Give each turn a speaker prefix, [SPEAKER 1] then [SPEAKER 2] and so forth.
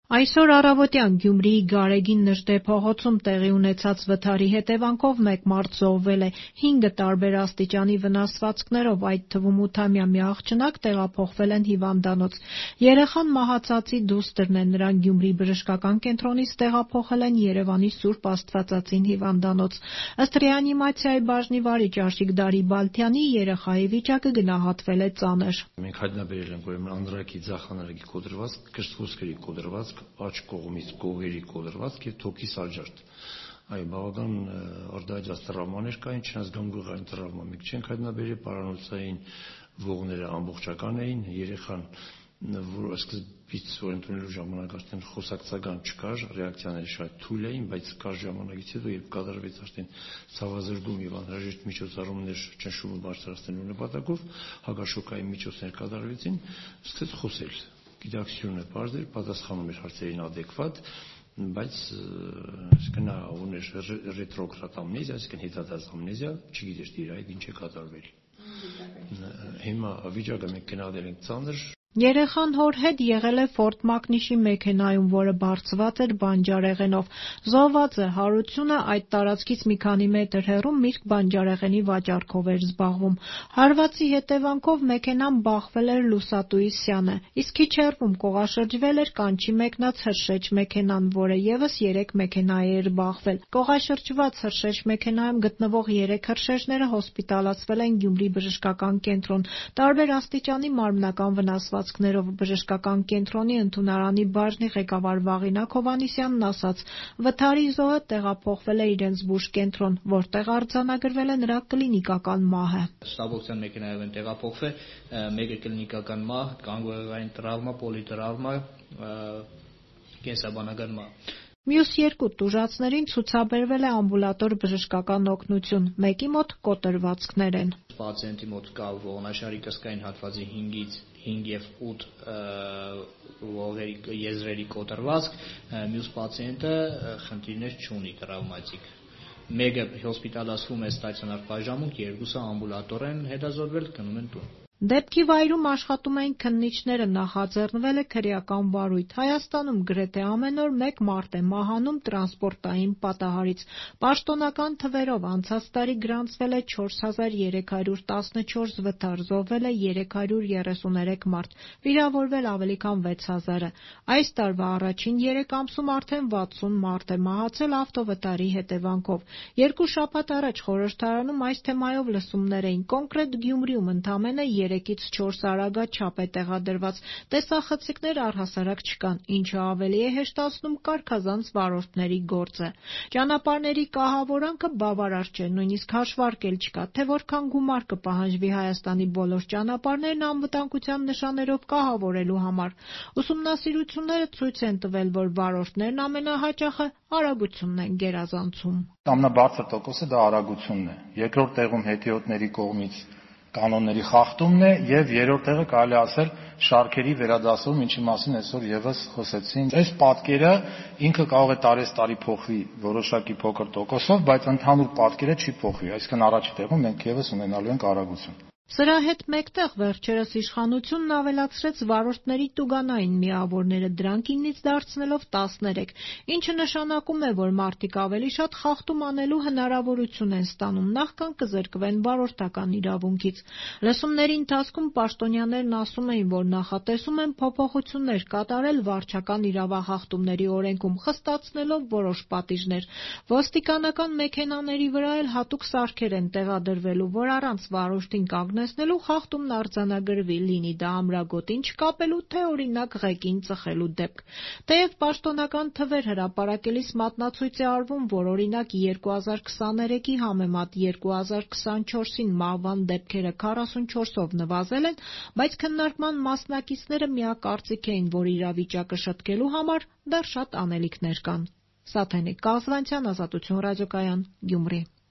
[SPEAKER 1] Այսօր առավոտյան Գյումրիի Գարեգին Նժդե փողոցում տեղի ունեցած վթարի հետևանքով մեկ մարդ զոհվել է, 5 տարբեր աստիճանի վնասվածքներով, այդ թվում 8-ամյա մի աղջնակ տեղափոխվել են հիվանդանոց։ Երեխան մահացածի դուստրն է, նրան Գյումրի բժշկական կենտրոնից տեղափոխել են Երևանի Սուրբ Աստվածածին հիվանդանոց։ Ըստ ռեանիմացիայի բաժնի վարիչ Աշիկ Դարիբալթյանի, երեխայի վիճակը գնահատվել է ծանր։
[SPEAKER 2] Մենք հայտնաբերել ենք ուրեմն անդրակի ձախանարի կոտրվածք, կրծքոսկրի կոտրվածք, աջ կողմից կողերի կոտրվածք եւ թոքի սալջարդ։ Այո, բավական օրդայած տրավմաներ կային, չնայած գանգուղային տրավմա մենք չենք հայտնաբերել, պարանոցային ողները ամբողջական էին, երեխան որ սկզբից որ ընդունելու ժամանակ արդեն խոսակցական չկար, ռեակցիաները շատ թույլ էին, բայց կար ժամանակից հետո, երբ կատարվեց արդեն ցավազրկում եւ անհրաժեշտ միջոցառումներ ճնշումը բարձրացնելու նպատակով, հակաշոկային միջոցներ կատարվեցին, սկսեց խոսել։ Գիտակցությունը բարձր էր, պատասխանում էր հարցերին adekvat, բայց նա ուներ ռետրոգրադ ամնեզիա, այսինքն հետադարձ ամնեզիա, չգիտեր իր այդ ինչ է կատարվել։ Հիմա վիճակը մենք գնահատել ենք ծանր։
[SPEAKER 1] Երեխան հոր հետ եղել է Ֆորդ Մակնիշի մեքենայում, որը բարձված էր բանջարեղենով։ Զոհվածը Հարությունը այդ տարածքից մի քանի մետր հեռու միրգ բանջարեղենի վաճառքով էր զբաղվում։ Հարվածի հետևանքով մեքենան բախվել էր լուսատուի սյանը, իսկ քիչ հեռվում կողաշրջվել էր կանչի մեկնած հրշեջ մեքենան, որը ևս 3 մեքենայի էր բախվել։ Կողաշրջված հրշեջ մեքենայում գտնվող 3 հրշեջները հոսպիտալացվել են Գյումրի բժշկական կենտրոն։ Տարբեր աստիճանի մարմնական վնասվածքներով բժշկական կենտրոնի ընդունարանի բաժնի ղեկավար Վաղինակ Հովհաննիսյանն ասաց, վթարի զոհը տեղափոխվել է իրենց բուժկենտրոն, որտեղ արձանագրվել է նրա կլինիկական մահը։
[SPEAKER 3] Ստաբոքսյան մեքենայով են տեղափոխվել, մեկը կլինիկական մահ, գանգուղային տրավմա, պոլիտրավմա, կենսաբանական մահ։
[SPEAKER 1] Մյուս 2 տուժածներին ցուցաբերվել է ամբուլատոր բժշկական օգնություն, մեկի մոտ կոտրվածքներ են։
[SPEAKER 3] Պացիենտի մոտ կա ողնաշարի կսկային հատվածի 5-ից 5 եւ 8 ողերի եզրերի կոտրվածք, մյուս պացիենտը խնդիրներ չունի տրավմատիկ։ Մեկը հոսպիտալացվում է ստացիոնար բաժանմունք, 2-ը ամբուլատոր են հետազոտվել, գնում են տուն։
[SPEAKER 1] Դեպքի վայրում աշխատում էին քննիչները, նախաձեռնվել է քրեական վարույթ։ Հայաստանում գրեթե ամեն օր 1 մարդ է մահանում տրանսպորտային պատահարից։ Պաշտոնական թվերով անցած տարի գրանցվել է 4314 վթար, զոհվել է 333 մարդ, վիրավորվել ավելի քան 6000-ը։ Այս տարվա առաջին 3 ամսում արդեն 60 մարդ է մահացել ավտովթարի հետևանքով։ 2 շաբաթ առաջ խորհրդարանում այս թեմայով լսումներ էին, կոնկրետ Գյումրիում ընդամենը 3-ից 4 արագաչափ է տեղադրված, տեսախցիկներ առհասարակ չկան, ինչը ավելի է հեշտացնում կարգազանց վարորդների գործը։ Ճանապարհների կահավորանքը բավարար չէ, նույնիսկ հաշվարկել չկա, թե որքան գումար կպահանջվի Հայաստանի բոլոր ճանապարհներն անվտանգության նշաններով կահավորելու համար։ Ուսումնասիրությունները ցույց են տվել, որ վարորդներն ամենահաճախը արագությունն են գերազանցում։
[SPEAKER 4] Ամենաբարձր տոկոսը դա արագությունն է։ Երկրորդ տեղում հետիոտների կողմից կանոնների խախտումն է եւ երրորդ տեղը կարելի ասել շարքերի վերադասում, ինչի մասին այսօր եւս խոսեցին։ Այս պատկերը ինքը կարող է տարեցտարի փոխվի որոշակի փոքր տոկոսով, բայց ընդհանուր պատկերը չի փոխվի, այսինքն առաջի տեղում մենք եւս ունենալու ենք արագություն։
[SPEAKER 1] Սրա հետ մեկտեղ վերջերս իշխանությունն ավելացրեց վարորդների տուգանային միավորները, դրանք 9-ից դարձնելով 13, ինչը նշանակում է, որ մարդիկ ավելի շատ խախտում անելու հնարավորություն են ստանում, նախքան կզրկվեն վարորդական իրավունքից։ Լսումների ընթացքում պաշտոնյաներն ասում էին, որ նախատեսում են փոփոխություններ կատարել վարչական իրավախախտումների օրենքում, խստացնելով որոշ պատիժներ։ Ոստիկանական մեքենաների վրա էլ հատուկ սարքեր են տեղադրվելու, որ առանց վարորդին կանգնեցնելու խախտումն արձանագրվի, լինի դա ամրագոտին չկապելու, թե օրինակ ղեկին ծխելու դեպք։ Թեև պաշտոնական թվեր հրապարակելիս մատնացույց է արվում, որ օրինակ 2023-ի համեմատ 2024-ին մահվան դեպքերը 44-ով նվազել են, բայց քննարկման մասնակիցները միակարծիք էին, որ իրավիճակը շտկելու համար դեռ շատ անելիքներ կան։ Սաթենիկ Կազվանցյան, Ազատություն ռադիոկայան, Գյումրի։